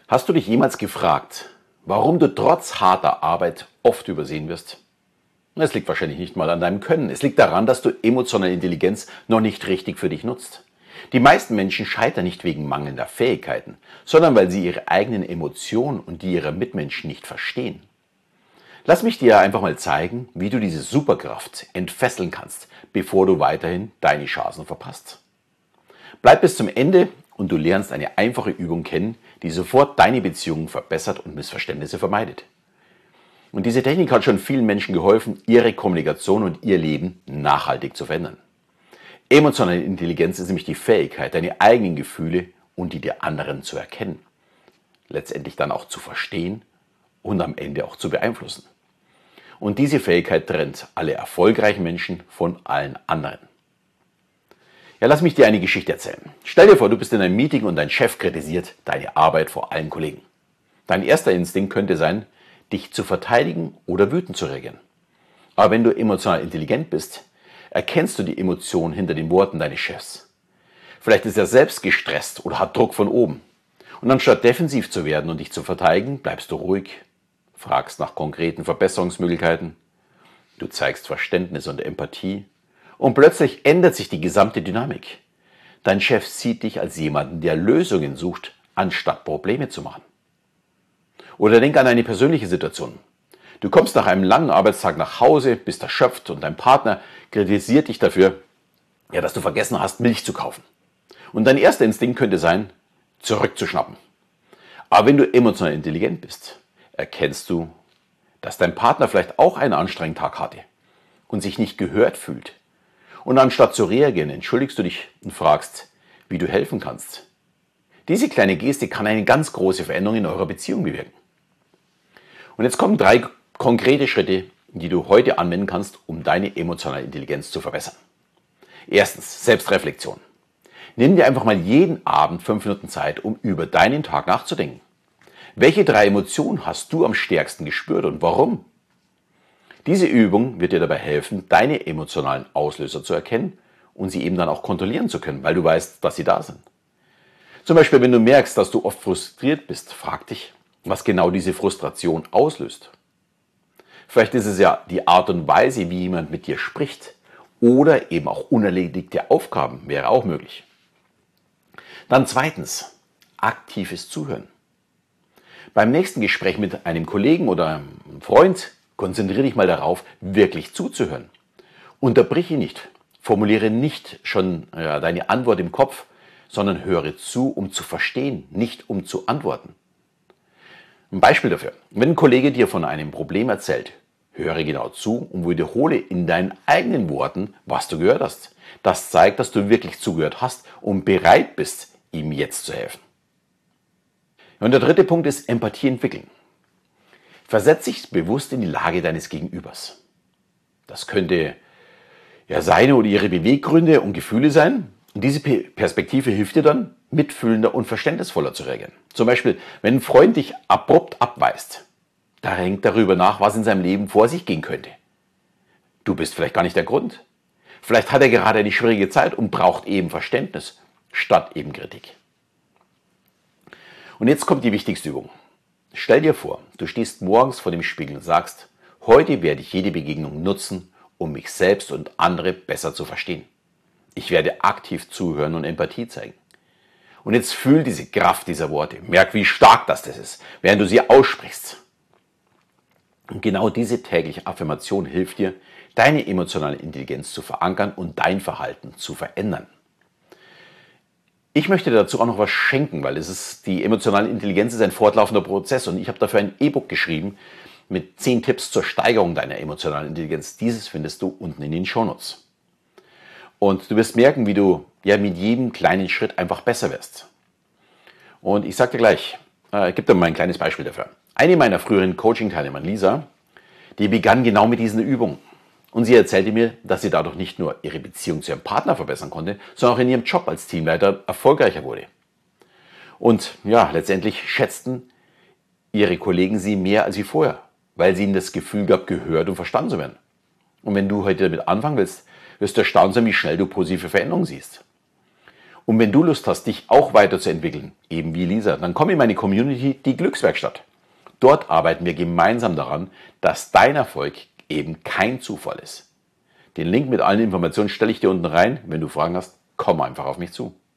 Hast du dich jemals gefragt, warum du trotz harter Arbeit oft übersehen wirst? Es liegt wahrscheinlich nicht mal an deinem Können. Es liegt daran, dass du emotionale Intelligenz noch nicht richtig für dich nutzt. Die meisten Menschen scheitern nicht wegen mangelnder Fähigkeiten, sondern weil sie ihre eigenen Emotionen und die ihrer Mitmenschen nicht verstehen. Lass mich dir einfach mal zeigen, wie du diese Superkraft entfesseln kannst, bevor du weiterhin deine Chancen verpasst. Bleib bis zum Ende und du lernst eine einfache Übung kennen, die sofort deine Beziehungen verbessert und Missverständnisse vermeidet. Und diese Technik hat schon vielen Menschen geholfen, ihre Kommunikation und ihr Leben nachhaltig zu verändern. Emotionale Intelligenz ist nämlich die Fähigkeit, deine eigenen Gefühle und die der anderen zu erkennen, letztendlich dann auch zu verstehen und am Ende auch zu beeinflussen. Und diese Fähigkeit trennt alle erfolgreichen Menschen von allen anderen. Ja, lass mich dir eine Geschichte erzählen. Stell dir vor, du bist in einem Meeting und dein Chef kritisiert deine Arbeit vor allen Kollegen. Dein erster Instinkt könnte sein, dich zu verteidigen oder wütend zu reagieren. Aber wenn du emotional intelligent bist, erkennst du die Emotionen hinter den Worten deines Chefs. Vielleicht ist er selbst gestresst oder hat Druck von oben. Und anstatt defensiv zu werden und dich zu verteidigen, bleibst du ruhig, fragst nach konkreten Verbesserungsmöglichkeiten, du zeigst Verständnis und Empathie und plötzlich ändert sich die gesamte Dynamik. Dein Chef sieht dich als jemanden, der Lösungen sucht, anstatt Probleme zu machen. Oder denk an eine persönliche Situation. Du kommst nach einem langen Arbeitstag nach Hause, bist erschöpft und dein Partner kritisiert dich dafür, dass du vergessen hast, Milch zu kaufen. Und dein erster Instinkt könnte sein, zurückzuschnappen. Aber wenn du emotional intelligent bist, erkennst du, dass dein Partner vielleicht auch einen anstrengenden Tag hatte und sich nicht gehört fühlt. Und anstatt zu reagieren, entschuldigst du dich und fragst, wie du helfen kannst. Diese kleine Geste kann eine ganz große Veränderung in eurer Beziehung bewirken. Und jetzt kommen 3 konkrete Schritte, die du heute anwenden kannst, um deine emotionale Intelligenz zu verbessern. Erstens, Selbstreflexion. Nimm dir einfach mal jeden Abend 5 Minuten Zeit, um über deinen Tag nachzudenken. Welche 3 Emotionen hast du am stärksten gespürt und warum? Diese Übung wird dir dabei helfen, deine emotionalen Auslöser zu erkennen und sie eben dann auch kontrollieren zu können, weil du weißt, dass sie da sind. Zum Beispiel, wenn du merkst, dass du oft frustriert bist, frag dich, was genau diese Frustration auslöst. Vielleicht ist es ja die Art und Weise, wie jemand mit dir spricht oder eben auch unerledigte Aufgaben, wäre auch möglich. Dann zweitens, aktives Zuhören. Beim nächsten Gespräch mit einem Kollegen oder einem Freund konzentriere dich mal darauf, wirklich zuzuhören. Unterbrich ihn nicht, formuliere nicht schon deine Antwort im Kopf, sondern höre zu, um zu verstehen, nicht um zu antworten. Ein Beispiel dafür, wenn ein Kollege dir von einem Problem erzählt, höre genau zu und wiederhole in deinen eigenen Worten, was du gehört hast. Das zeigt, dass du wirklich zugehört hast und bereit bist, ihm jetzt zu helfen. Und der dritte Punkt ist Empathie entwickeln. Versetz dich bewusst in die Lage deines Gegenübers. Das könnte seine oder ihre Beweggründe und Gefühle sein. Und diese Perspektive hilft dir dann, mitfühlender und verständnisvoller zu reagieren. Zum Beispiel, wenn ein Freund dich abrupt abweist, da denkt darüber nach, was in seinem Leben vor sich gehen könnte. Du bist vielleicht gar nicht der Grund. Vielleicht hat er gerade eine schwierige Zeit und braucht eben Verständnis, statt eben Kritik. Und jetzt kommt die wichtigste Übung. Stell dir vor, du stehst morgens vor dem Spiegel und sagst, heute werde ich jede Begegnung nutzen, um mich selbst und andere besser zu verstehen. Ich werde aktiv zuhören und Empathie zeigen. Und jetzt fühl diese Kraft dieser Worte. Merk, wie stark das ist, während du sie aussprichst. Und genau diese tägliche Affirmation hilft dir, deine emotionale Intelligenz zu verankern und dein Verhalten zu verändern. Ich möchte dir dazu auch noch was schenken, weil die emotionale Intelligenz ist ein fortlaufender Prozess und ich habe dafür ein E-Book geschrieben mit 10 Tipps zur Steigerung deiner emotionalen Intelligenz. Dieses findest du unten in den Shownotes. Und du wirst merken, wie du mit jedem kleinen Schritt einfach besser wirst. Und ich sage dir gleich, ich gebe dir mal ein kleines Beispiel dafür. Eine meiner früheren Coaching-Teilnehmer, Lisa, die begann genau mit diesen Übungen. Und sie erzählte mir, dass sie dadurch nicht nur ihre Beziehung zu ihrem Partner verbessern konnte, sondern auch in ihrem Job als Teamleiter erfolgreicher wurde. Und letztendlich schätzten ihre Kollegen sie mehr als wie vorher, weil sie ihnen das Gefühl gab, gehört und verstanden zu werden. Und wenn du heute damit anfangen willst, wirst du erstaunt sein, wie schnell du positive Veränderungen siehst. Und wenn du Lust hast, dich auch weiterzuentwickeln, eben wie Lisa, dann komm in meine Community, die Glückswerkstatt. Dort arbeiten wir gemeinsam daran, dass dein Erfolg eben kein Zufall ist. Den Link mit allen Informationen stelle ich dir unten rein. Wenn du Fragen hast, komm einfach auf mich zu.